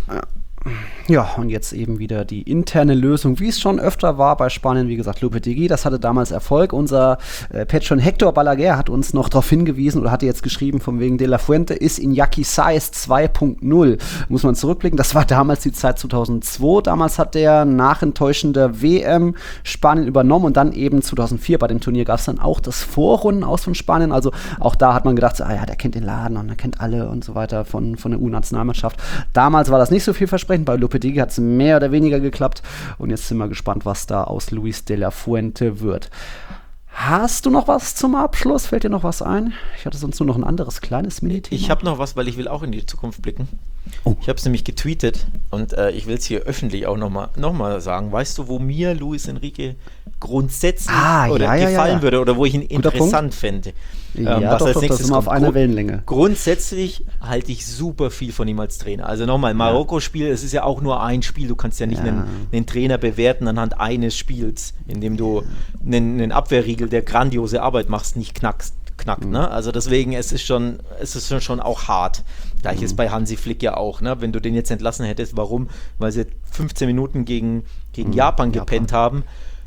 Speaker 2: Ja, und jetzt eben wieder die interne Lösung, wie es schon öfter war bei Spanien, wie gesagt, Lopetegui, das hatte damals Erfolg. Unser Patron Hector Balaguer hat uns noch darauf hingewiesen oder hatte jetzt geschrieben, von wegen De La Fuente ist Iñaki Sáez 2.0. Muss man zurückblicken, das war damals die Zeit 2002. Damals hat der nach enttäuschender WM Spanien übernommen und dann eben 2004 bei dem Turnier gab es dann auch das Vorrunden aus von Spanien. Also auch da hat man gedacht, so, der kennt den Laden und er kennt alle und so weiter von der U-Nationalmannschaft. Damals war das nicht so viel versprechend. Bei Lopetegui hat es mehr oder weniger geklappt. Und jetzt sind wir gespannt, was da aus Luis de la Fuente wird. Hast du noch was zum Abschluss? Fällt dir noch was ein? Ich hatte sonst nur noch ein anderes kleines Mini-Thema.
Speaker 3: Ich habe noch was, weil ich will auch in die Zukunft blicken.
Speaker 2: Oh.
Speaker 3: Ich habe es nämlich getweetet und ich will es hier öffentlich auch noch mal sagen. Weißt du, wo mir Luis Enrique grundsätzlich gefallen würde oder wo ich ihn interessant fände?
Speaker 2: Was als nächstes sind wir auf einer Wellenlänge.
Speaker 3: Grundsätzlich halte ich super viel von ihm als Trainer. Also nochmal, Marokko-Spiel, es ist ja auch nur ein Spiel. Du kannst ja nicht einen Trainer bewerten anhand eines Spiels, indem du einen Abwehrriegel, der grandiose Arbeit machst, nicht knackt. Ne? Also deswegen, es ist schon auch hart. Gleiches bei Hansi Flick ja auch. Ne? Wenn du den jetzt entlassen hättest, warum? Weil sie 15 Minuten gegen Japan gepennt haben,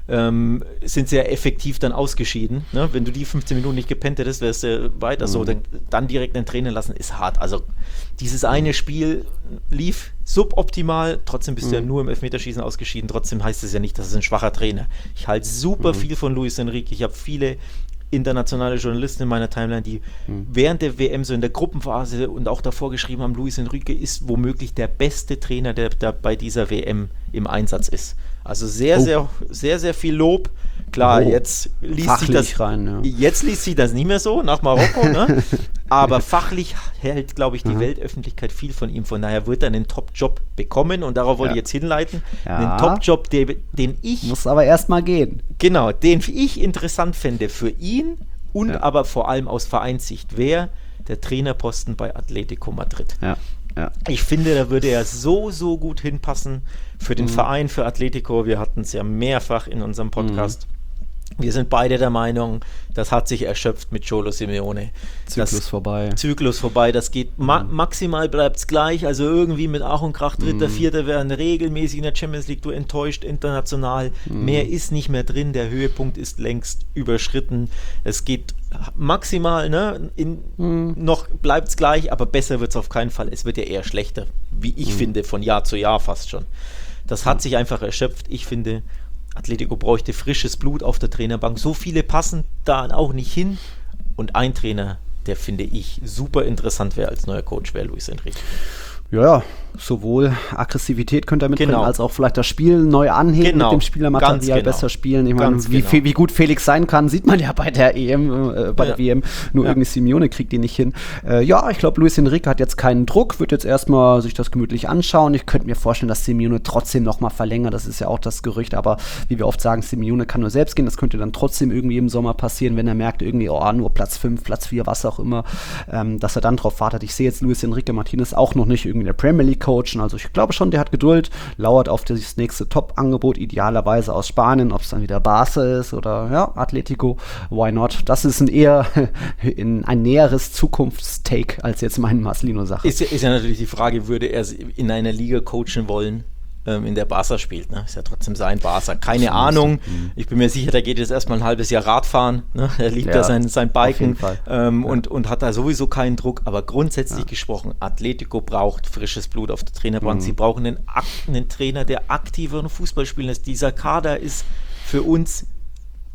Speaker 3: sind sie ja effektiv dann ausgeschieden. Ne? Wenn du die 15 Minuten nicht gepennt hättest, wärst du weiter so. Dann direkt einen Trainer lassen, ist hart. Also dieses eine Spiel lief suboptimal, trotzdem bist du ja nur im Elfmeterschießen ausgeschieden. Trotzdem heißt es ja nicht, dass es ein schwacher Trainer. Ich halte super viel von Luis Enrique. Ich habe viele internationale Journalisten in meiner Timeline, die während der WM so in der Gruppenphase und auch davor geschrieben haben, Luis Enrique ist womöglich der beste Trainer, der bei dieser WM im Einsatz ist. Also sehr, sehr viel Lob. Klar, jetzt liest sich das nicht mehr so nach Marokko, ne? Aber fachlich hält, glaube ich, die Weltöffentlichkeit viel von ihm. Von daher wird er einen Top-Job bekommen und darauf wollte ich jetzt hinleiten. Einen Top-Job, den ich...
Speaker 2: Muss aber erstmal gehen.
Speaker 3: Genau, den ich interessant fände für ihn und aber vor allem aus Vereinssicht wäre der Trainerposten bei Atletico Madrid. Ich finde, da würde er so gut hinpassen für den Verein, für Atletico. Wir hatten es ja mehrfach in unserem Podcast. Wir sind beide der Meinung, das hat sich erschöpft mit Cholo Simeone.
Speaker 2: Zyklus
Speaker 3: vorbei, das geht maximal bleibt es gleich, also irgendwie mit Ach und Krach, Dritter, Vierter werden regelmäßig in der Champions League, du enttäuscht international, mehr ist nicht mehr drin, der Höhepunkt ist längst überschritten, es geht maximal, noch bleibt es gleich, aber besser wird es auf keinen Fall, es wird ja eher schlechter, wie ich finde, von Jahr zu Jahr fast schon. Das hat sich einfach erschöpft, ich finde, Atletico bräuchte frisches Blut auf der Trainerbank. So viele passen da auch nicht hin. Und ein Trainer, der, finde ich, super interessant wäre als neuer Coach, wäre Luis Enrique.
Speaker 2: Ja, sowohl Aggressivität könnte er mitbringen, als auch vielleicht das Spiel neu anheben, mit dem Spielermaterial besser spielen. Ich meine, wie gut Felix sein kann, sieht man ja bei der EM, der WM. Nur irgendwie Simeone kriegt die nicht hin. Ich glaube, Luis Enrique hat jetzt keinen Druck, wird jetzt erstmal sich das gemütlich anschauen. Ich könnte mir vorstellen, dass Simeone trotzdem nochmal verlängert. Das ist ja auch das Gerücht, aber wie wir oft sagen, Simeone kann nur selbst gehen. Das könnte dann trotzdem irgendwie im Sommer passieren, wenn er merkt, irgendwie, nur Platz 5, Platz 4, was auch immer, dass er dann drauf wartet. Ich sehe jetzt Luis Enrique Martinez auch noch nicht irgendwie in der Premier League coachen. Also ich glaube schon, der hat Geduld, lauert auf das nächste Top-Angebot, idealerweise aus Spanien, ob es dann wieder Barca ist oder Atletico, why not? Das ist eher ein näheres Zukunftstake als jetzt mein Marcelino-Sache.
Speaker 3: Ist ja natürlich die Frage, würde er in einer Liga coachen wollen, in der Barca spielt, ne? Ist ja trotzdem sein Barca. Keine Ahnung. Ich bin mir sicher, der geht jetzt erstmal ein halbes Jahr Radfahren. Ne? Er liebt ja sein Biken und hat da sowieso keinen Druck. Aber grundsätzlich gesprochen, Atletico braucht frisches Blut auf der Trainerbank. Sie brauchen einen Trainer, der aktiver Fußball spielen lässt. Dieser Kader ist für uns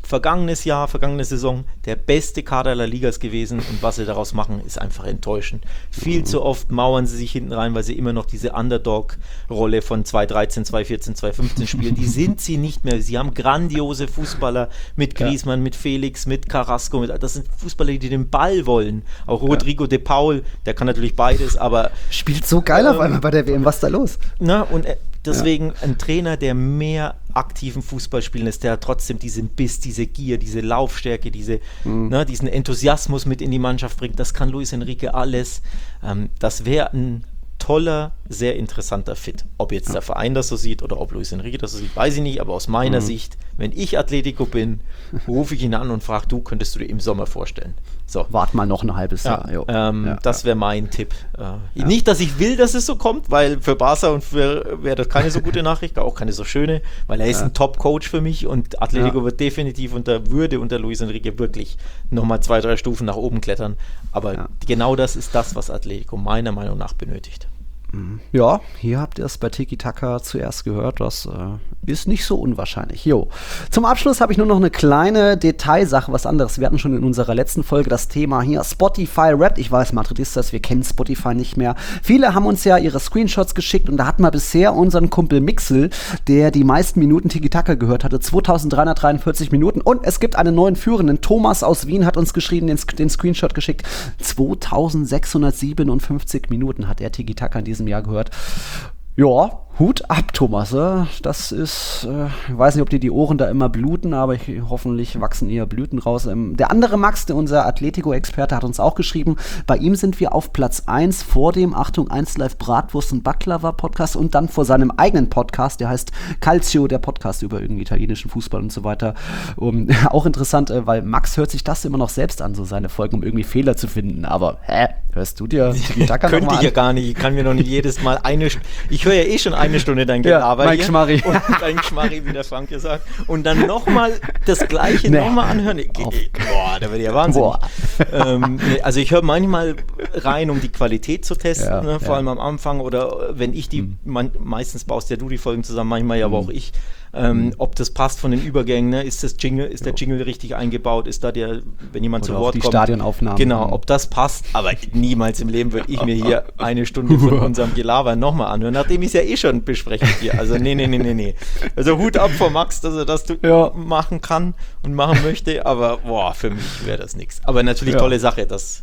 Speaker 3: vergangene Saison der beste Kader der Liga gewesen und was sie daraus machen, ist einfach enttäuschend. Viel zu oft mauern sie sich hinten rein, weil sie immer noch diese Underdog-Rolle von 2013, 2014, 2015 spielen. Die sind sie nicht mehr. Sie haben grandiose Fußballer mit Griezmann, mit Felix, mit Carrasco. Das sind Fußballer, die den Ball wollen. Auch Rodrigo de Paul, der kann natürlich beides, aber
Speaker 2: spielt so geil auf einmal bei der WM. Was ist da los?
Speaker 3: Und deswegen ein Trainer, der mehr aktiven Fußball spielen lässt, der trotzdem diesen Biss, diese Gier, diese Laufstärke, diesen Enthusiasmus mit in die Mannschaft bringt, das kann Luis Enrique alles. Das wäre ein toller, sehr interessanter Fit. Ob jetzt der Verein das so sieht oder ob Luis Enrique das so sieht, weiß ich nicht, aber aus meiner Sicht, wenn ich Atletico bin, rufe ich ihn an und frage, könntest du dir im Sommer vorstellen? So.
Speaker 2: Wart mal noch ein halbes Jahr.
Speaker 3: Das wäre mein Tipp. Nicht, dass ich will, dass es so kommt, weil für Barca und wäre das keine so gute Nachricht, auch keine so schöne, weil er ist ein Top-Coach für mich und Atletico wird definitiv unter Luis Enrique wirklich nochmal 2-3 Stufen nach oben klettern. Aber genau das ist das, was Atletico meiner Meinung nach benötigt.
Speaker 2: Ja, hier habt ihr es bei Tiki Taka zuerst gehört, das ist nicht so unwahrscheinlich. Zum Abschluss habe ich nur noch eine kleine Detailsache, was anderes. Wir hatten schon in unserer letzten Folge das Thema hier Spotify Wrapped. Ich weiß, Madridistas, wir kennen Spotify nicht mehr. Viele haben uns ja ihre Screenshots geschickt und da hatten wir bisher unseren Kumpel Mixel, der die meisten Minuten Tiki Taka gehört hatte, 2343 Minuten und es gibt einen neuen Führenden. Thomas aus Wien hat uns geschrieben, den Screenshot geschickt. 2657 Minuten hat er Tiki Taka in diesem Jahr gehört. Ja, Hut ab, Thomas. Das ist, ich weiß nicht, ob dir die Ohren da immer bluten, aber hoffentlich wachsen eher Blüten raus. Der andere Max, unser Atletico-Experte, hat uns auch geschrieben, bei ihm sind wir auf Platz 1 vor dem, Achtung, 1 Live Bratwurst und Baklava Podcast und dann vor seinem eigenen Podcast, der heißt Calcio, der Podcast über irgendwie italienischen Fußball und so weiter. Auch interessant, weil Max hört sich das immer noch selbst an, so seine Folgen, um irgendwie Fehler zu finden. Aber, hörst du dir die Taka
Speaker 3: Könnte ich ja gar nicht. Ich kann mir noch nicht jedes Mal ich höre ja eh schon eine Stunde dein Gelaber
Speaker 2: Mike Schmarri.
Speaker 3: Und dein Schmarri, wie der Frank gesagt. Und dann nochmal das Gleiche nochmal anhören. Boah, da werde ich ja wahnsinnig. Also ich höre manchmal rein, um die Qualität zu testen, vor allem am Anfang oder wenn ich meistens baust ja du die Folgen zusammen, manchmal ja aber auch ich. Ob das passt von den Übergängen, ne? Ist der Jingle richtig eingebaut, ist da wenn jemand zu Wort
Speaker 2: die
Speaker 3: kommt.
Speaker 2: Stadionaufnahmen.
Speaker 3: Genau, ob das passt, aber niemals im Leben würde ich mir hier eine Stunde von unserem Gelaber nochmal anhören, nachdem ich es ja eh schon bespreche mit dir. Also nee. Also Hut ab vor Max, dass er das machen kann und machen möchte, aber für mich wäre das nichts. Aber natürlich tolle Sache, dass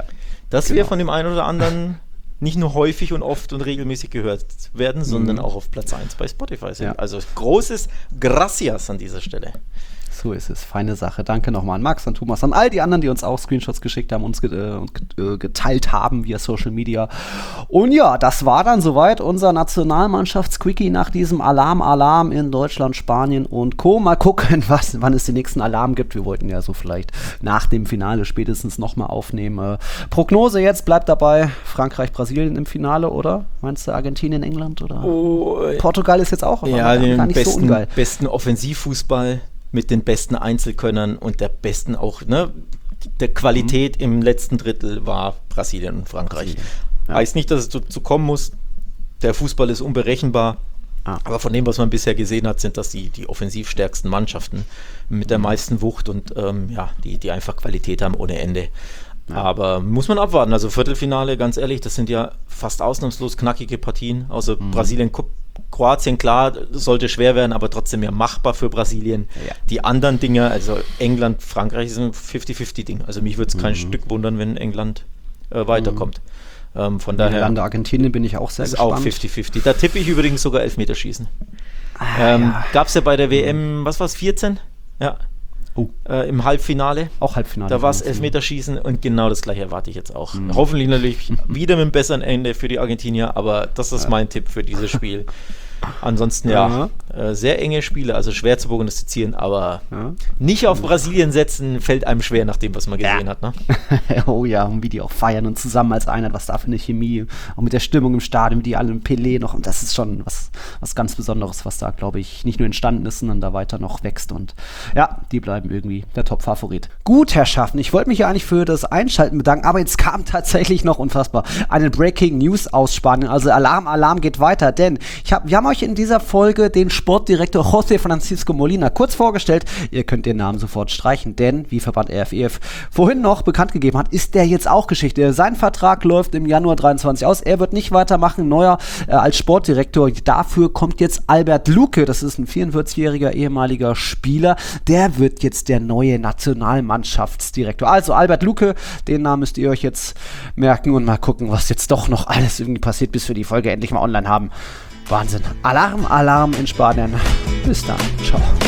Speaker 3: wir von dem einen oder anderen nicht nur häufig und oft und regelmäßig gehört werden, sondern auch auf Platz 1 bei Spotify sind. Ja. Also großes Gracias an dieser Stelle.
Speaker 2: So ist es, feine Sache. Danke nochmal an Max, an Thomas, an all die anderen, die uns auch Screenshots geschickt haben, uns geteilt haben via Social Media. Und ja, das war dann soweit unser Nationalmannschafts-Quickie nach diesem Alarm in Deutschland, Spanien und Co. Mal gucken, wann es den nächsten Alarm gibt. Wir wollten ja so vielleicht nach dem Finale spätestens nochmal aufnehmen. Prognose jetzt, bleibt dabei, Frankreich, Brasilien im Finale, oder? Meinst du Argentinien, England? Oder? Portugal ist jetzt auch
Speaker 3: den besten Offensivfußball mit den besten Einzelkönnern und der besten auch, der Qualität im letzten Drittel war Brasilien und Frankreich. Heißt nicht, dass es dazu kommen muss. Der Fußball ist unberechenbar. Aber von dem, was man bisher gesehen hat, sind das die offensivstärksten Mannschaften mit der meisten Wucht und die einfach Qualität haben ohne Ende. Ja. Aber muss man abwarten. Also Viertelfinale, ganz ehrlich, das sind ja fast ausnahmslos knackige Partien. Außer Brasilien, Kroatien, klar, sollte schwer werden, aber trotzdem ja machbar für Brasilien. Ja. Die anderen Dinger, also England, Frankreich, ist ein 50-50-Ding. Also mich würde es kein Stück wundern, wenn England weiterkommt. Von daher.
Speaker 2: Niederlande, Argentinien bin ich auch sehr gespannt.
Speaker 3: Ist auch 50-50. Da tippe ich übrigens sogar Elfmeterschießen. Gab es ja bei der WM, was war es, 14? Ja. Im Halbfinale.
Speaker 2: Auch Halbfinale.
Speaker 3: Da war es Elfmeterschießen und genau das gleiche erwarte ich jetzt auch. Hoffentlich natürlich wieder mit einem besseren Ende für die Argentinier, aber das ist mein Tipp für dieses Spiel. Ansonsten sehr enge Spiele, also schwer zu prognostizieren, aber nicht auf Brasilien setzen, fällt einem schwer nach dem, was man gesehen hat. Ne?
Speaker 2: Oh ja, und wie die auch feiern und zusammen als Einheit, was da für eine Chemie, auch mit der Stimmung im Stadion, die alle im Pelé noch, und das ist schon was ganz Besonderes, was da, glaube ich, nicht nur entstanden ist, sondern da weiter noch wächst und die bleiben irgendwie der Top-Favorit. Gut, Herrschaften, ich wollte mich ja eigentlich für das Einschalten bedanken, aber jetzt kam tatsächlich noch unfassbar eine Breaking News aus Spanien, also Alarm geht weiter, denn wir haben euch in dieser Folge den Sportdirektor José Francisco Molina kurz vorgestellt. Ihr könnt den Namen sofort streichen, denn wie Verband RFEF vorhin noch bekannt gegeben hat, ist der jetzt auch Geschichte. Sein Vertrag läuft im Januar 23 aus. Er wird nicht weitermachen, neuer als Sportdirektor. Dafür kommt jetzt Albert Luque, das ist ein 44-jähriger ehemaliger Spieler. Der wird jetzt der neue Nationalmannschaftsdirektor. Also Albert Luque, den Namen müsst ihr euch jetzt merken und mal gucken, was jetzt doch noch alles irgendwie passiert, bis wir die Folge endlich mal online haben. Wahnsinn. Alarm in Spanien. Bis dann. Ciao.